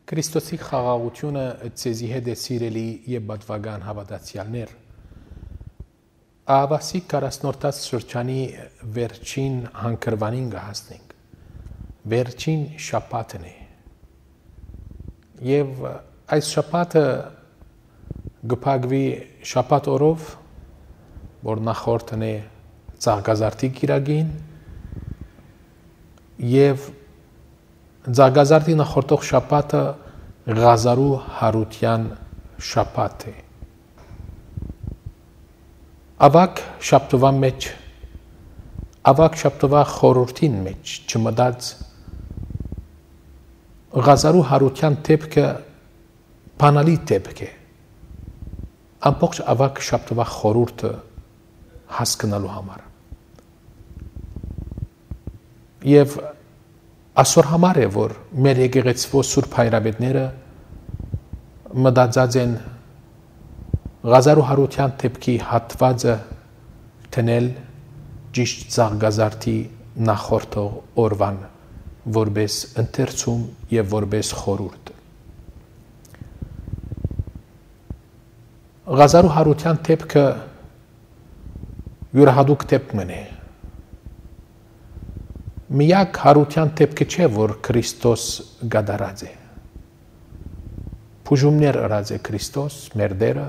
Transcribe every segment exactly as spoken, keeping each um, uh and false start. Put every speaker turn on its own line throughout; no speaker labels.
Քրիստոսի խաղաղությունը ցեզի հետ է սիրելի եւ բադվական հավատացյալներ։ Ահավասիկ քառասնորդած շրջանի վերջին հանգրվանին կհասնենք։ Վերջին շաբաթն է։ Եվ այս շաբաթը գփագվի շաբաթ օրով, որ նախորդն է Ծաղկազարդի կիրագին եւ Ծաղկազարդի նախորդող շաբաթը Ղազարու Հարության շաբաթ է։ Ավակ շաբթվա մեջ, ավակ շաբթվա խորհրդին մեջ չմտած Ղազարու Հարության դեպքը բանալի դեպք է։ Ամբողջ ավակ շաբթվա խորհուրդը հասկանալու համար։ Եվ այսօր համար է, որ մեր եկեղեցվո սուրբ հայրապետները մտածած են Ղազարու Հարության դեպքի հատվածը տնել ճիշտ Ծաղկազարդի նախորդող օրվան որպես ընթերցում եւ որպես խորհուրդ։ Ղազարու Հարության դեպքը յուրահատուկ դեպք է։ Միակ հարության դեպքը չէ, որ Քրիստոս գադարած է։ Բուժումներ ըրած է Քրիստոս, մեր Տերը։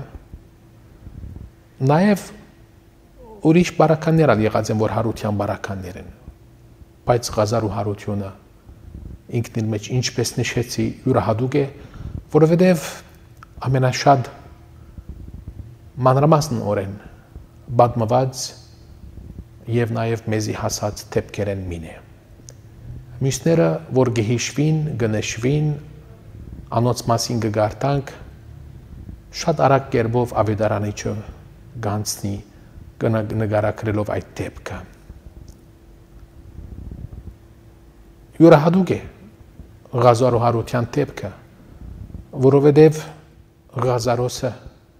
Նաև ուրիշ բարականներ եղած են, որ հարության բարականներ են։ Բայց Ղազարու հարությունը ինքնին մեջ ինչպես նշեցի, յուրահատուկ է, որովհետև ամենաշատ մանրամասն օրեն պատմված եւ նաև մեզի հասած դեպքերեն մին է։ Մյուսները, որ գհիշվին, գնշվին, անոնց մասին կգարտանք, շատ արագ կերպով ավետարանիչը գանցնի նկարագրելով այդ դեպքը։ Յուրահատուկ է Ղազարու Հարության դեպքը, որովհետև Ղազարոսը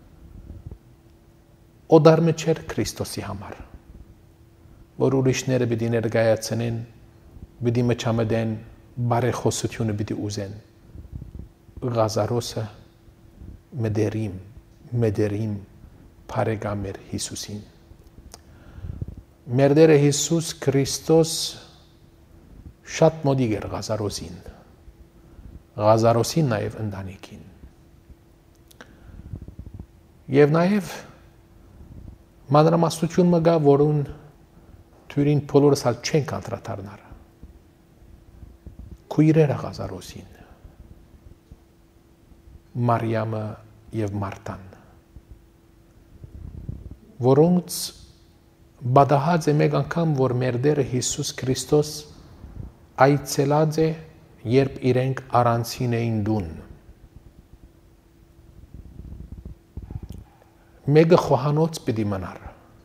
օդարմը չէր Քրիստոսի համար, որ ուրիշները պիտի ներկայացնեն, պիտի մչամդեն, բարեխոսությունը պիտի ուզեն։ Ղազարոսը մդերիմ, մդերիմ բարեկամ էր Հիսուսին։ Մեր Տերը Հիսուս Քրիստոս շատ մոդիկ էր Ղազարոսին, Ղազարոսին նաև ընտանիքին։ Եվ նաև մանրամասնություն մը գա, որուն թյուրին բոլորս հալ չենք անդրադառնար։ Քույրերը Ղազարոսին, Մարիամը եւ Մարտան, որոնց բադահած է մեկ անգամ, որ մեր Տերը Հիսուս Քրիստոս այցելած է, երբ իրենք առանցին էին դուն։ Մեկը խոհանոց պիտի մնար,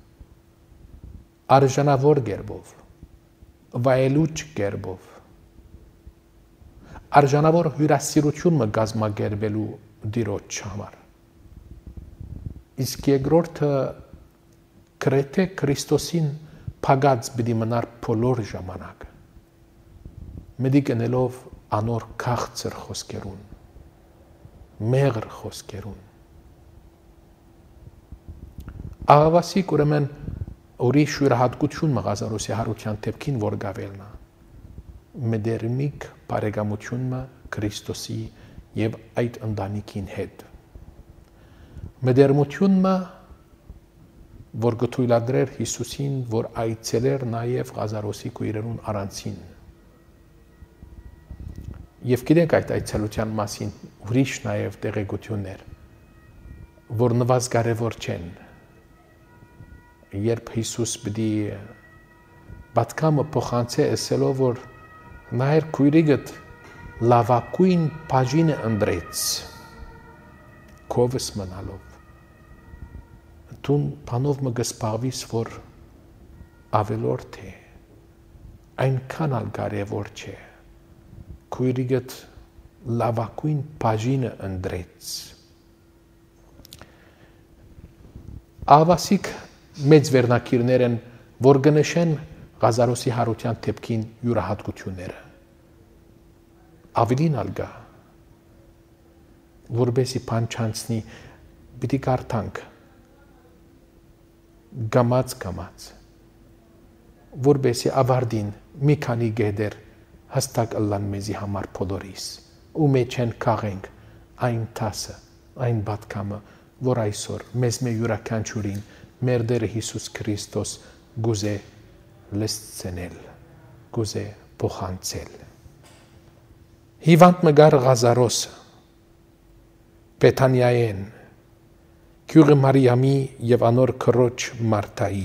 արժանավոր գերբով, վայելուչ գերբով, արժանավոր հյուրասիրություն մը գազմագերբելու դիրոջ համար։ Իսկ երկրորդը գրեթե Քրիստոսին փագած պիտի մնար բոլոր ժամանակ, մտիկնելով անոր քաղցր խոսքերուն, մեղր խոսքերուն։ Ահավասիկ ուրեմն ուրիշ յուրահատկություն Ղազարոսի հարության դեպքին, որ գավելնա, մդերմիկ բարեկամությունը Քրիստոսի եւ այդ ընտանիքին հետ։ Մդերմությունը, որ գթույլադրեր Հիսուսին, որ այցելեր նաև Ղազարոսի քույրերուն առանցին։ Եվ գիտենք այդ այցելության մասին ուրիշ նաև տեղեկություններ, որ նվազ կարևոր չեն։ Երբ Հիսուս պիտի պատկամը փոխանցե ասելով, որ նայր քույրիգդ լավակույն բաժինը ընտրեց, քովս մնալով, դուն բանով մը գսպաղվիս, որ ավելորդ է, այնքան ալ կարևոր չէ, քույրիգդ լավակույն բաժինը ընտրեց։ Ահավասիկ մեծ վերնակիրներ են, որ գնշեն Ղազարոսի հարության դեպքին յուրահատկությունները։ Ավելին ալ գա, որբեսի բան չանցնի, պիտի կարդանք գամած գամած, որբեսի ավարտին մի քանի գեդեր հստակ ըլլան մեզի համար բոլորիս, ու մեջ են կաղենք այն տասը, այն բատկամը, որ այսօր մեզ մե յուրաքանչյուրին մեր Տերը Հիսուս Քրիստոս գուզե լսցնել, գուզե փոխանցել։ Հիվանդ մգար Ղազարոսը Բեթանիայեն Գյուղը Մարիամի եւ անոր քրոջ Մարտայի։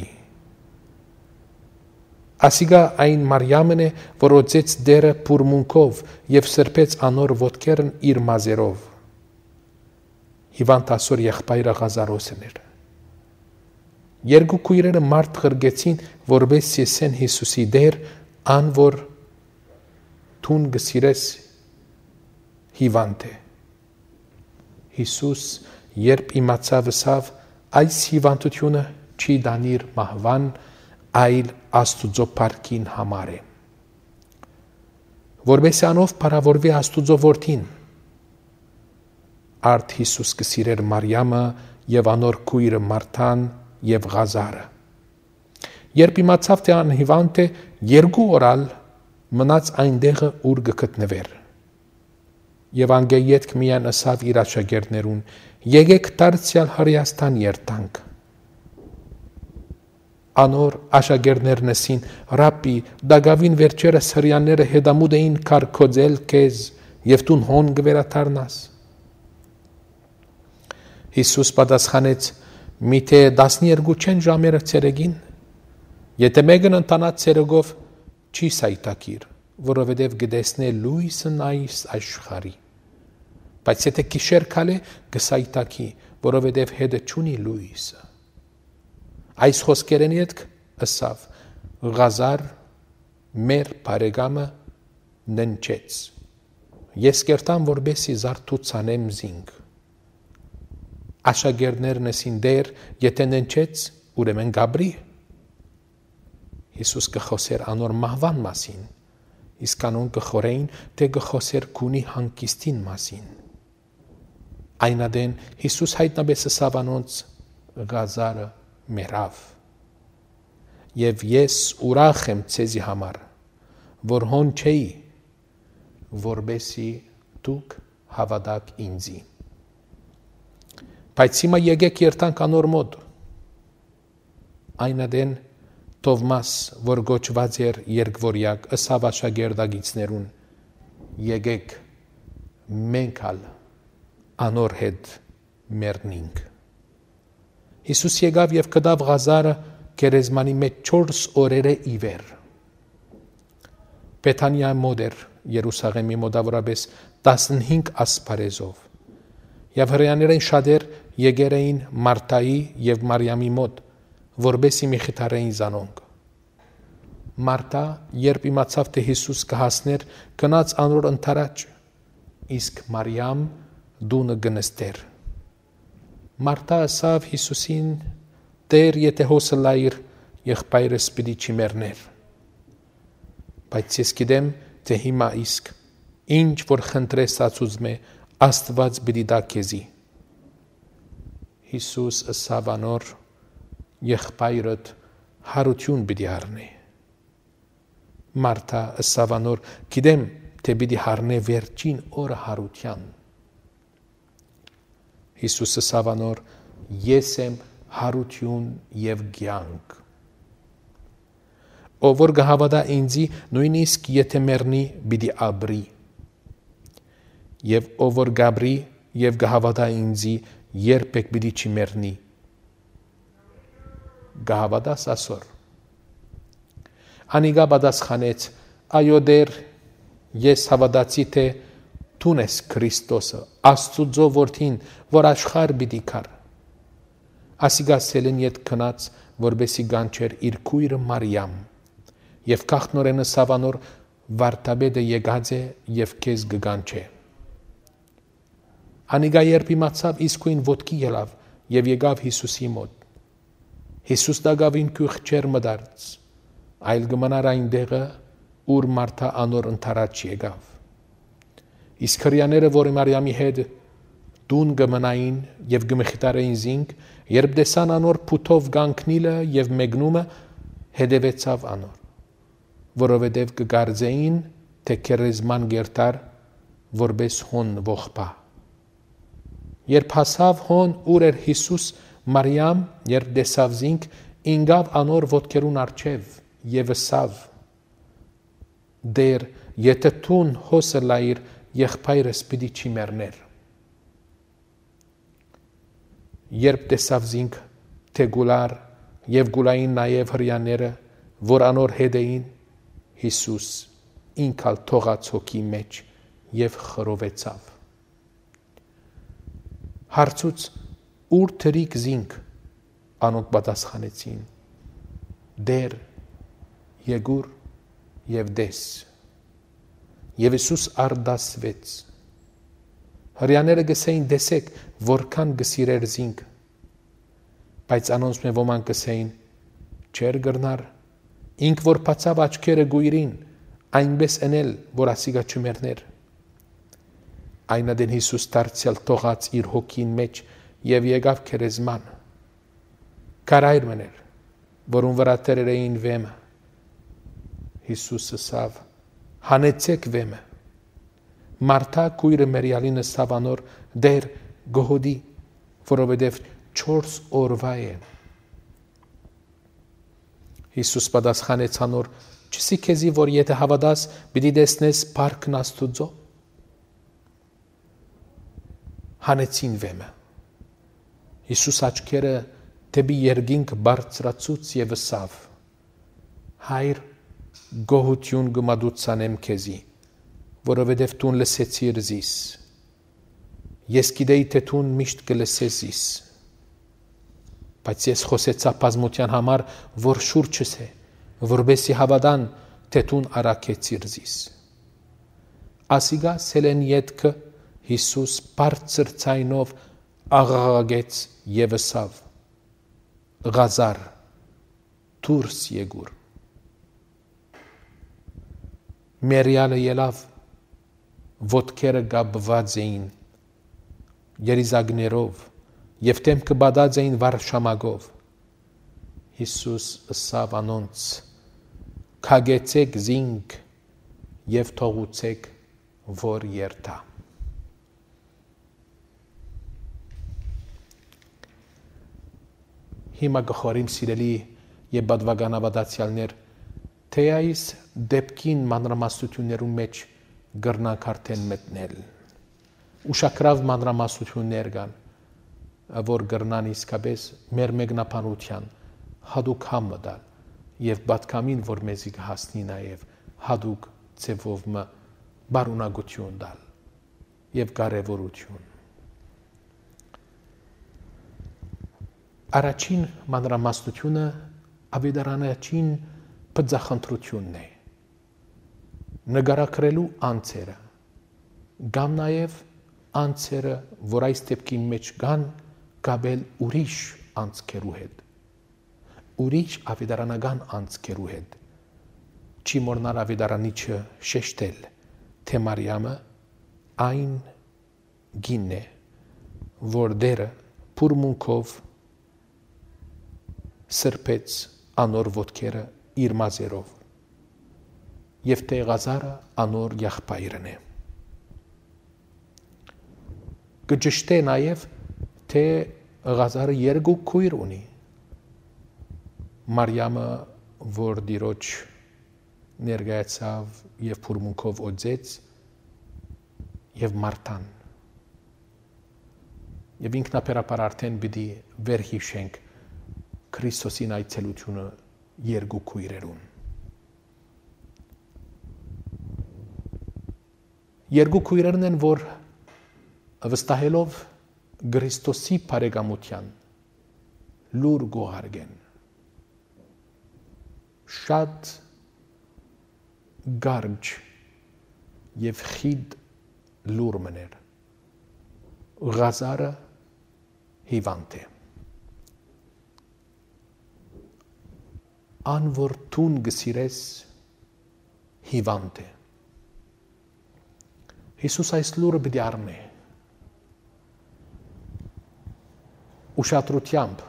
Ասիգա այն Մարիամն է, որ օծեց դերը բուրմունքով եւ սրբեց անոր ոտքերն իր մազերով։ Հիվանդ ասոր եղբայրը Ղազարոսն էր։ Երկու քույրերը մարդ ղրգեցին, որպես սեսեն Հիսուսի դեր, ան որ թուն գսիրես հիվանդ է։ Հիսուս երբ իմացավ ըսավ, այս հիվանդությունը չի դանիր մահվան, այլ Աստուծո փառքին համար է։ Որպես անով փառավորվի Աստուծո որդին։ Արդ Հիսուս կսիրեր Մարիամը եւ անոր քույրը Մարթան եւ Ղազարը։ Երբ իմացավ թե ան հիվանդ է, երկու օրալ մնաց այնտեղը ուր գտնվեր։ Եվ անգեյետք միան ըսավ իր աշակերտներուն. եկեք դարձյալ Հրեաստան երթանք։ Անոր աշակերտներն ասին. Ռաբբի, դակավին վերջերս հրեաները հետամուտ էին քարկոծել քեզ եւ դու հոն գվերաթարնաս։ Հիսուս պատասխանեց. միթե տասներկու չեն ժամերը ցերեգին, եթե մեկն ընտանա ցերեգով չի սայտակիր, որովհետև գտեսնե լույսը այս աշխարհի։ Բայց եթե գիշեր քալե գսայտակի, որովհետև հետը չունի լույսը։ Այս խոսքերն յետք ըսավ Ղազար մեր բարեկամը ննչեց։ Ես կերտամ որբեսի զարթուցանեմ զինք։ Աշակերտներն ասին դեր, եթե ննչեց, ուրեմն գաբրի։ Հիսուս կխոսեր անոր մահվան մասին, իսկ անոն կխորեին, թե կխոսեր քունի հանգիստին մասին։ Այնադեն Հիսուս հայտնաբես ըսավ անոնց Ղազարը մեռավ։ Եվ ես ուրախ եմ ցեզի համար, որ հոն չէի, որբեսի դուք հավատաք ինձի։ Բայց հիմա եկեք երթանք անոր մոտ։ Այնադեն Թովմաս, որ գոչված էր երկվորյակ, ըսավ աշակերտագիցներուն. եկեք մենք ալ անոր հետ մեռնինք։ Հիսուս եկավ եւ կդավ Ղազարը գերեզմանի մեջ չորս օրերը իվեր։ Բեթանիա մոտ էր Երուսաղեմի մոտավորապես տասնհինգ ասպարեզով։ Եվ հրեաներեն շատեր եկեր էին Մարտայի եւ Մարիամի մոտ, որբեսի մի խիթարեին զանոնք։ Մարտա, երբ իմացավ, թե Հիսուս կհասներ, գնաց անոր ընթരാճ, իսկ Մարիամ դունը գնստեր։ Մարտա ասավ Հիսուսին. Տեր, եթե հոսը լայր, եղբայրս պիտի չմեռներ։ Բայց ես գիտեմ, թե հիմա իսկ ինչ որ խնդրես ածուծմե, Աստված պիտի տա քեզի։ Հիսուս ըսավ անոր. եղբայրդ հարություն պիտի առնի։ Մարտա ըսավ անոր. գիտեմ, թե պիտի առնե վերջին օրը հարության։ Հիսուս ըսավ անոր. ես եմ հարություն եւ կյանք։ Ով որ կհավատա ինձի, նույնիսկ եթե մեռնի, պիտի ապրի։ Եվ ով որ գաբրի եւ կհավատա ինձի, երբեք պիտի չմեռնի։ Կհավատաս ասոր։ Անիգա պատասխանեց. այո դեր, ես հավատացի, թե դու ես Քրիստոսը, Աստուծո որդին, որ աշխարհ պիտի գար։ Ասիգա սելեն յետ քնած, որբեսի գանչեր իր քույրը Մարիամ, եւ քախտնորեն ըսավ անոր. վարդապետը եկած է եւ քեզ կգանչե։ Անիգա երբ իմացավ, իսկույն ոտքի ելավ եւ եկավ Հիսուսի մոտ։ Հիսուս դակավին քյուղ չեր մդարց, այլ գմնար այն դեղը, ուր Մարտա անոր ընթരാճ եկավ։ Իսկ հրեաները, որ Մարիամի հետ տուն գմնային եւ գմխիտարային զինք, երբ դեսան անոր փութով գանքնիլը եւ մեկնումը հետևեցավ անոր, որովհետեւ կգարձեին թե քերեզման գերտար որբես հոն ողբա։ Երբ հասավ հոն, ուր էր Հիսուս, Մարիամ, երբ դեսավ զինք, ինգավ անոր ոտքերուն առջև եւ ըսավ. Դեր, եթե տուն հոսը լայր, եղբայրս պիտի չի մեռներ։ Երբ տեսավ զինք, թե գուլար եւ գուլային նաեւ հրյաները, որ անոր հետ էին, Հիսուս ինքալ թողած հոգի մեջ եւ խռովեցավ։ Հարցուց ուր թրիկ զինք, անոնք պատասխանեցին. Դեր, եկուր եւ դես։ Եվ Հիսուս արդասվեց։ Հրյաները գսեին դեսեք, որքան գսիրեր զինք, բայց անոնց մե ոման գսեին, չեր գրնար, ինք որ բացավ աչքերը գույրին, այնպես էնել, որ ասիգա չմերներ։ Այնադեն Հիսուս դարձյալ թողած իր հոգին մեջ եւ եկավ քերեզման։ Կարայր մներ, որուն վրա տերեր էին վեմը։ Հիսուս ասավ. հանեցեք վեմը։ Մարթա կույրը մերյալին ըսավ անոր, դեր գոհոդի, որովհետև չորս օրվա է։ Հիսուս պատասխանեց անոր, չսի քեզի, որ եթե հավատաս, պիտի տեսնես փառքն Աստուծո։ Հանեցին վեմը։ Հիսուս աչքերը դեպի երկինք բարձրացուց եւ ըսավ. Հայր, գոհություն գմադուցանեմ քեզի, որովհետև տուն լսեցիր զիս։ Ես գիտեի, թե տուն միշտ կլսես զիս։ Բայց ես խոսեցա բազմության համար, որ շուրջս է, որբեսի հավատան, թե տուն առաքեցիր զիս։ Ասիգա սելեն ետքը Հիսուս բարձր ցայնով աղաղակեց եւ ըսավ. Ղազար, դուրս եկուր։ Մերյալը ելավ, ոտքերը գաբված էին երիզագներով եւ դեմքը բադած էին վարշամագով։ Հիսուս ըսավ անոնց. Քագեցեք զինք եւ թողուցեք, որ երթա։ Հիմա գխորիմ սիրելի եւ բադվագանավադացյալներ, թե այս դեպքին մանրամասնություններու մեջ գրնանք արդեն մտնել։ Ուշակրավ մանրամասնություններ կան, որ գրնան իսկապես մեր մեկնաբանության հadouk համը դալ եւ պատկամին, որ մեզի կհասնի նաեւ հadouk ձևով մը բարունակություն դալ եւ կարեւորություն։ Առաջին մանրամասնությունը ավետարանչին բծախնդրությունն է։ Նկարագրելու անձերը, կամ նաև անձերը, որ այս դեպքի մեջ կան, կապել ուրիշ անձկերու հետ, ուրիշ ավետարանական անձկերու հետ։ Չի մոռնալ ավետարանիչը շեշտել, թե Մարիամը այն գինն է, որ դերը փուրմունքով սրբեց անոր ոտքերը իր մազերով եւ թե Ղազարը անոր եղբայրն է։ Կճշտե նաեւ թե Ղազարը երկու քույր ունի։ Մարիամը, որ դիրոջ ներկայացավ եւ փուրմունքով օձեց, եւ Մարթան։ Եվ ինքնաբերաբար արդեն պիտի վերհիշենք Քրիստոսին այցելությունը երկու քույրերուն։ Երկու քույրերն են, որ վստահելով Քրիստոսի բարեկամության լուր գոհարգեն։ Շատ գարջ եւ խիտ լուր մներ։ Ղազարը հիվանդ է։ Ան որ տուն գսիրես հիվանդ է։ Հիսուս այս լուրը պիտի առնե։ ուշադրությամբ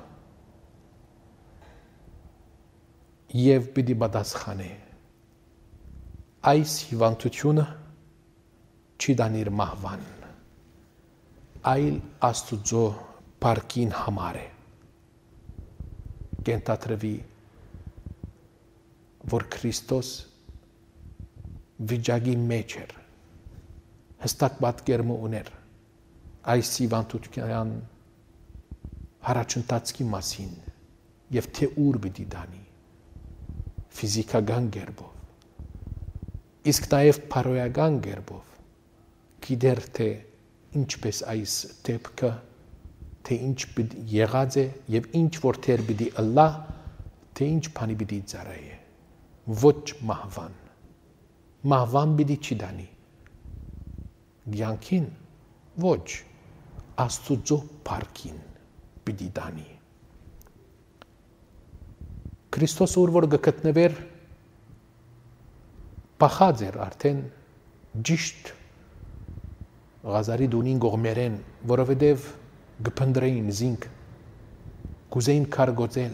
եւ պիտի պատասխանի այս հիվանդությունը չի դանիր մահվան, այլ Աստուծո փառքին համար է, կենտատրվի, որ Քրիստոս վիճակի մեջ էր, հստակ պատկերում ուներ այս հիվանդության հարաճընթացի մասին եւ թե ուր պիտի դանի ֆիզիկական կերպով, իսկ նաեւ փարոյական կերպով գիտեր թե ինչպես այս դեպքը թե ինչ պիտի եղած է եւ ինչ որտեղ պիտի ըլլա, թե ինչ բանի պիտի ծառայե, ոչ մահվան, մահվան պիտի չդանի, կյանքին ոչ, Աստուծո փառքին պիտի դանի։ Քրիստոս ուր որ գտնվեր փախած էր արդեն ճիշտ Ղազարի դունին կողմերեն, որովհետև գփնդրեին զինք, կուզեին քարգոծել։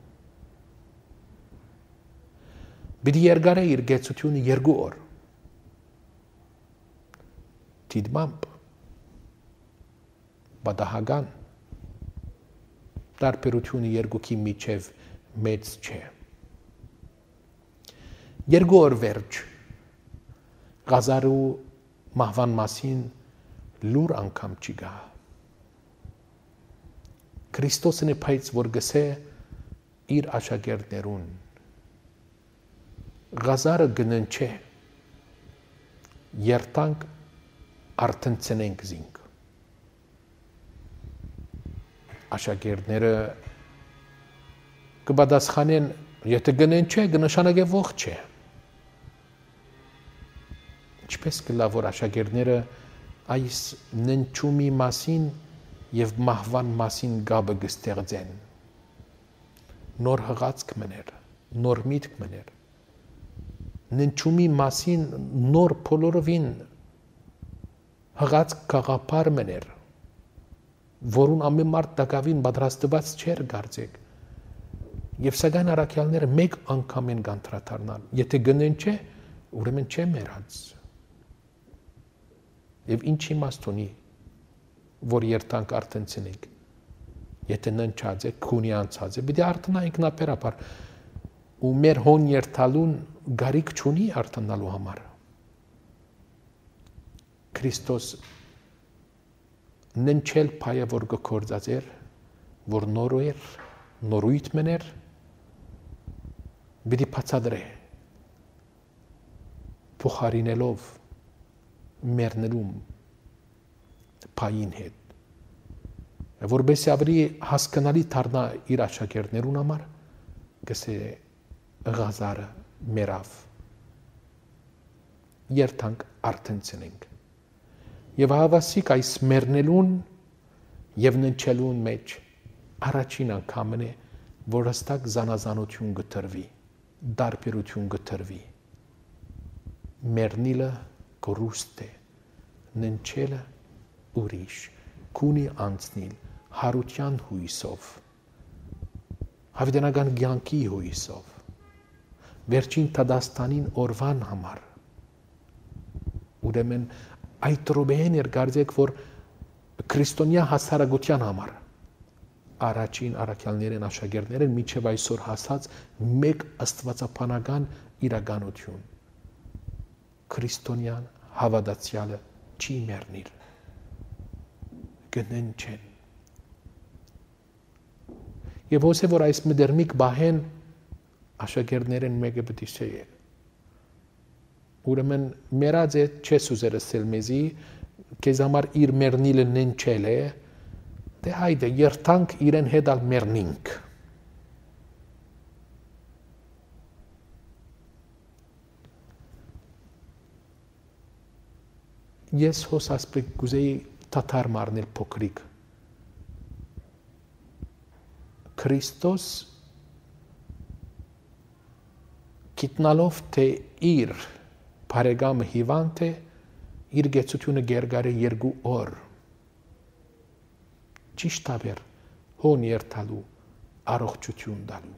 Պիտի երկարե իր գեցությունը երկու օր։ Դիտմամբ բադահական տարբերությունը երկուքի միջև մեծ չէ։ Երկու օր վերջ Ղազարու մահվան մասին լուր անգամ չի գա։ Քրիստոսն է փայծ որ գսե իր աշակերտներուն Ղազարը գննչե երտանք արտնցնենք զինք։ Աշակերտները կպատասխանեն, եթե գննչե կնշանակե ողջ է։ Ինչպես կլա որ աշակերտները այս ննչումի մասին եւ մահվան մասին գաբը կստեղծեն։ Նոր հղացք մներ, նոր միտք մներ։ Ննչումի մասին նոր բոլորովին հղացք գաղափար մներ, որուն ամեն մարդ տակավին պատրաստված չէր կարծեք։ Եվ սակայն առաքյալները մեկ անգամ են կանտրադառնալ։ Եթե գնեն չէ, ուրեմն չէ մեռած։ Եվ ինչ իմաստ ունի, որ երտանք արտնցնենք, եթե ննչած է, քունի անցած է, պիտի արտնա ինքնաբերաբար, ու մեր հոն երթալուն գարիք չունի արտնալու համար։ Քրիստոս ննչել փայը որ գործած էր, որ նոր էր, նորույթ մներ, պիտի բացատրե, փոխարինելով մեռնելում փային հետ, որբեսի ավելի հասկանալի դառնա իր աշակերտներուն համար, գսե Ղազարը մեռավ, երթանք արտնցնենք, եւ հավասիկ այս մեռնելուն եւ ննչելուն մեջ առաջին անգամն է, որ հստակ զանազանություն գտրվի, դարբերություն գտրվի, մեռնիլը կորուստ է, ննչելը ուրիշ, քունի անցնիլ, հարության հույսով, հավիտենական կյանքի հույսով, վերջին տադաստանին օրվան համար, ուրեմն այդ րոպեին էր կարծեք, որ քրիստոնյա հասարակության համար առաջին առաքյալներն աշակերտներն մինչև այսօր հասած մեկ աստվածաբանական իրականություն։ Քրիստոնյան հավատացյալը չի մեռնիլ, կննչեն։ Եվ ոսե որ այս մդերմիկ բահեն աշակերտներն մեկը պիտի շեյե։ Ուրեմն մեռած է չես ուզեր ասել մեզի, քեզ համար իր մեռնիլը ննչել է, դե հայդե երթանք իրեն հետ ալ մեռնինք։ Ես հոս ասպեկ գուզեի թաթար մարնել փոքրիկ։ Քրիստոս գիտնալով թե իր բարեկամը հիվանդ է, իր գեցությունը գերգար է երկու օր։ Ճիշտ ավեր հոն երթալու, առողջություն տալու։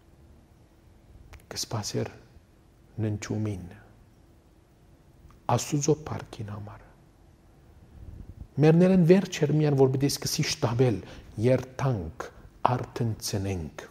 Կսպասեր ննչումին, Աստուծո փառքին համար։ Մերներեն վերջ էր միան, որ պիտի սկսի շտաբել, երթանք, արթնցնենք։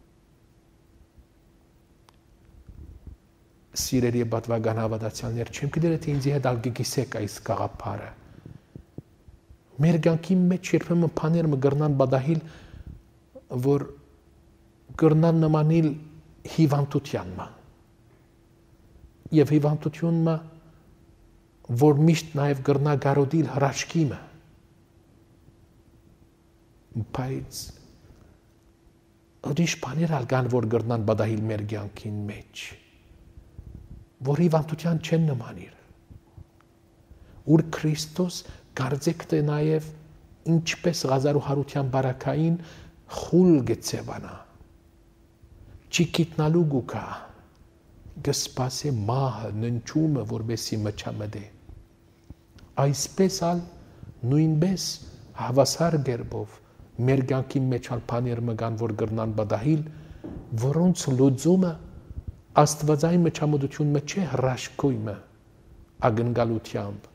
Սիրելի պատվական հավատացյալներ, չեմ գիտեր թե ինձ հետ ալ գգիսեք այս գաղափարը։ Մեր կյանքի մեջ երբեմն բաներ մը գրնան բադահիլ, որ գրնան նմանիլ հիվանդության մը։ Եվ հիվանդություն մը, որ միշտ նաև գրնա գարոդիլ հրաշքի մը։ Բայց ուրիշ բաներ ալ կան, որ գրնան բադահիլ մեր կյանքին մեջ, որ հիվանդության չեն նմանիր։ Ուր Քրիստոս կարծեք թե նաև ինչպես Ղազարու բարակային խուլ գծեվանա, չի գիտնալու գուկա, գսպասե մահը, ննչումը, որբեսի մչամդե։ Այսպես ալ նույնպես հավասար գերբով մեր կյանքի մեջ ալ բաներ մգան, որ գրնան բադահիլ, որոնց լուծումը Աստվածային մչամդությունը չէ հրաշքույմը, ագնկալությամբ,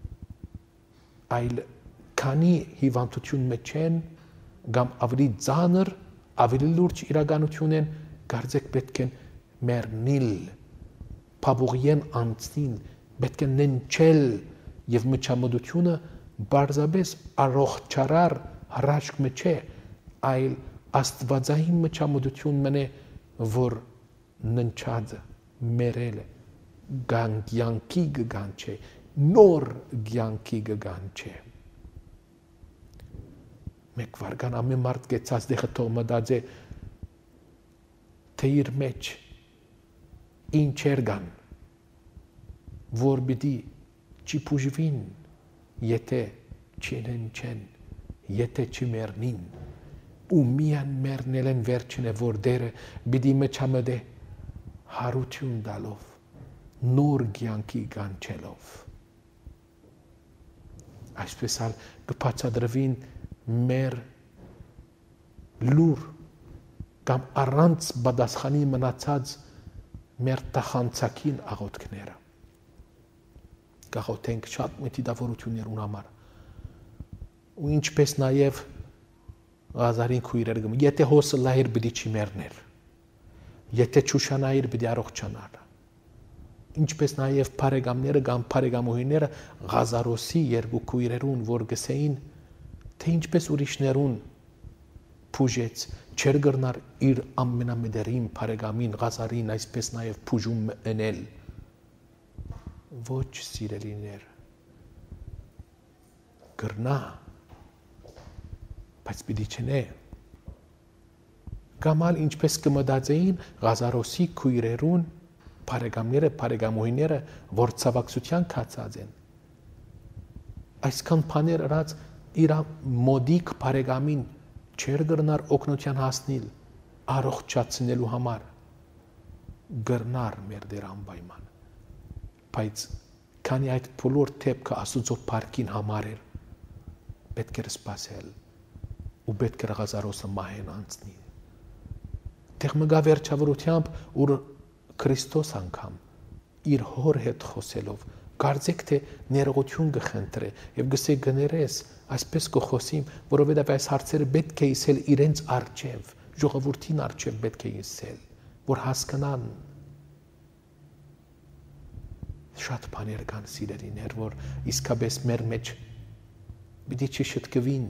այլ քանի հիվանդություն մեջ են, կամ ավելի ծանր, ավելի լուրջ իրականություն են, կարծեք պետք են մեռնիլ, փաբուղիեն անցնին, պետք է ննչել եւ մչամդությունը բարձաբես առողջարար հրաշք մը չէ, այլ Աստվածային մչամդություն մնե, որ ննչածը մերել է, գյանքի գգան չէ, նոր գյանքի գգան չէ։ Մեկ վարգան ամեն մարդ գեցած դեղը թող մտածե, թե իր մեջ ինչ երգան, որ պիտի չի փուժվին, եթե չննչեն, եթե չմեռնին, ու միան մեռնել են վերջին է, որ դերը պիտի մչամդե հարություն տալով, նոր կյանքի կանչելով։ Այսպես ալ կբացատրվին մեր լուր կամ առանց պատասխանի մնացած մեր տախանցակին աղոթքները։ Կաղոթենք շատ մտիդավորություններուն համար։ Ու ինչպես նաև Ղազարին քույրեր գում, եթե հոսը լահիր պիտի չի մեռներ, եթե չուշանայիր պիտի առողջանար։ Ինչպես նաև բարեկամները կամ բարեկամուհիները Ղազարոսի երկու քույրերուն, որ գսեին, թե ինչպես ուրիշներուն փուժեց, չեր գրնար իր ամենամեդերին բարեկամին Ղազարին այսպես նաև փուժում ընել։ Ոչ սիրելիներ, գրնա, բայց պիտի չնե։ Կամ ալ ինչպես կմտածեին Ղազարոսի քույրերուն բարեկամները, բարեկամուհիները, որ ցավակցության կացած են։ Այսքան բաներ արած իր մոդիկ բարեկամին չեր գրնար օգնության հասնել, առողջացնելու համար, գրնար մեր դեր անպայման։ Բայց քանի այդ բոլոր թեփքը Աստուծո փառքին համար էր, պետք էր սպասել ու պետք էր Ղազարոսը մահեն անցնի։ Դեղ մգա վերջավորությամբ, ուր Քրիստոս անգամ իր հոր հետ խոսելով, կարծեք թե ներողություն կխնդրե եւ գսե գներես, այսպես կխոսիմ, որովհետեւ այս հարցերը պետք է իսել իրենց առջև, ժողովրդին առջև պետք է իսել, որ հասկանան։ Շատ բաներ կան սիրելիներ, որ իսկապես մեր մեջ պիտի չշտկվին,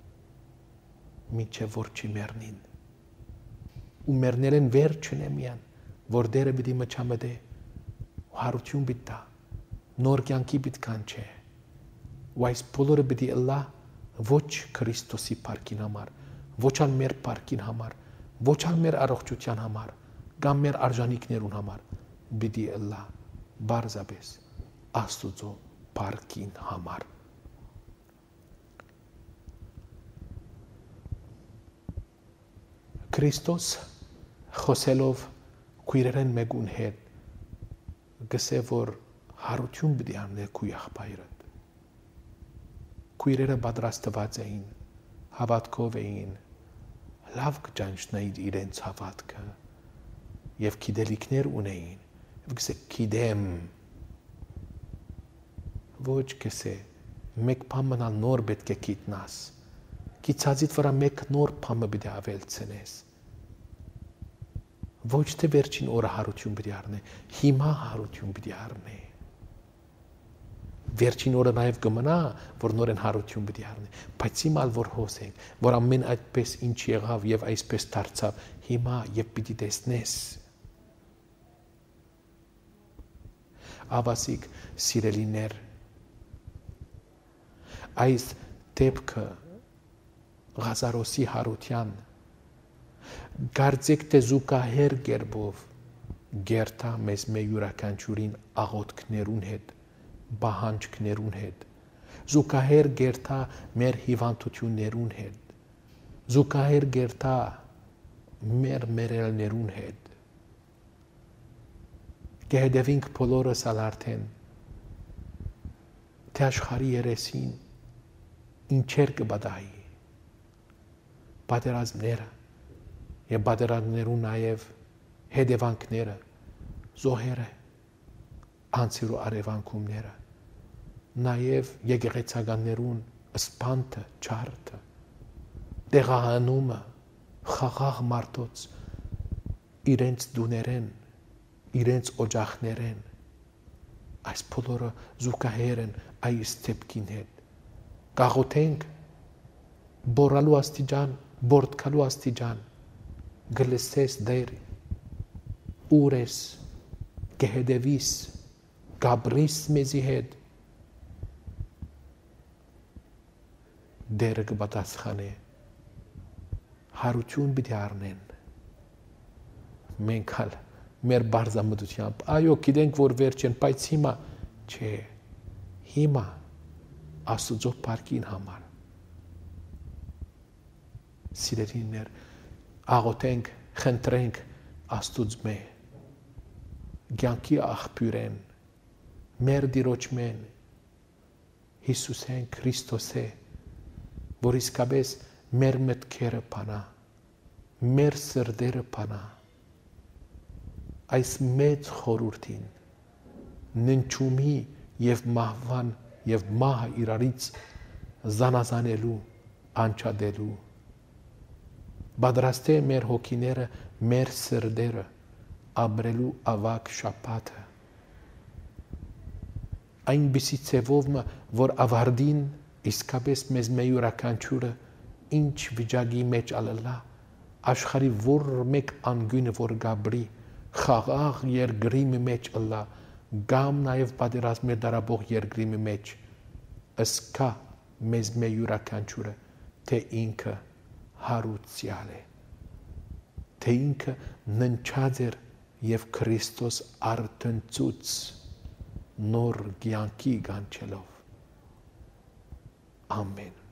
մինչև որ չի մեռնին։ Ու մեռնել են վերջն է միան, որ դերը պիտի մչամդե, հարություն պիտի տա, նոր կյանքի պիտի կանչե։ Ու այս բոլորը պիտի ըլլա ոչ Քրիստոսի փառքին համար, ոչ ալ մեր փառքին համար, ոչ ալ մեր առողջության համար, կամ մեր արժանինքներուն համար, պիտի ըլլա բարձաբես Աստուծո փառքին համար։ Քրիստոս խոսելով քույրերեն մեկուն հետ գսե որ հարություն պիտի անե քույ աղբայրդ։ Քույրերը պատրաստված էին, հավատքով էին, լավ կճանչնայիր իրենց հավատքը եւ գիտելիքներ ունեին եւ գսե գիտեմ ոչ գսե մեկ բան մնալ նոր պետք է գիտնաս գիծածիդ վրա մեկ նոր բան պետք է ավելցնես ոչ թե վերջին օրը հարություն պետք է առնե հիմա հարություն պետք է առնե վերջին օրը նաև կմնա, որ նորեն հարություն պետք է առնի, բայց հիմա որ հոսենք, որ ամեն այդպես ինչ եղավ եւ այսպես դարձավ, հիմա եւ պիտի տեսնես։ Ավասիկ սիրելիներ, այս դեպքը Ղազարոսի հարության գարձեք թե զուգահեռ կերպով գերտա մեզ մեր յուրաքանչյուրին աղոթքներուն հետ բահանջքներուն հետ զուգահեռ գերտա մեր հիվանդություններուն հետ զուգահեռ գերտա մեր մերելներուն հետ կհետևինք բոլորս ալ արդեն թե աշխարհի երեսին ինչեր կբադայի պատերազմները եւ պատերազմներուն նաեւ հետևանքները զոհերը անցիրու արևանքումները նաև եկեղեցականներուն սպանտը, չարթը, տեղահանումը, խաղաղ մարդոց իրենց դուներեն, իրենց օջախներեն այս բոլորը զուգահեռ են այս դեպքին հետ գաղութենք բորալու աստիճան, բորտկալու աստիճան գլսես դեր ուր ես կհետևիս գաբրիս մեզի հետ դերը կպատասխանե հարություն պիտի առնեն մենք հալ մեր բարձամտությամբ այո գիտենք որ վերջ են բայց հիմա չէ հիմա Աստծո փառքին համար սիրելիներ աղոթենք խնդրենք Աստուծմե կյանքի աղբյուրեն մեր դիրոջմեն Հիսուսեն Քրիստոսե որ իսկապես մեր մտքերը փանա մեր սրտերը փանա այս մեծ խորհրդին ննչումի եւ մահվան եւ մահը իրարից զանազանելու անչադելու բادرաստե մեր հոգիները մեր սրտերը ապրելու ավակ շաբաթը այնպիսի ցևով որ ավարտին իսկապես մեզ մեր յուրաքանչյուրը ինչ վիճակի մեջ ալլա աշխարհի որ մեկ անգյունը որ գաբրի խաղաղ երկրի մեջ ալլա գամ նաև պատերազմի դարաբող երկրի մեջ ըսկա մեզ մեր յուրաքանչյուրը թե ինքը հարուցյալ է թե ինքը ննչած էր եւ Քրիստոս արտնծուց նոր կյանքի գանչելով ամեն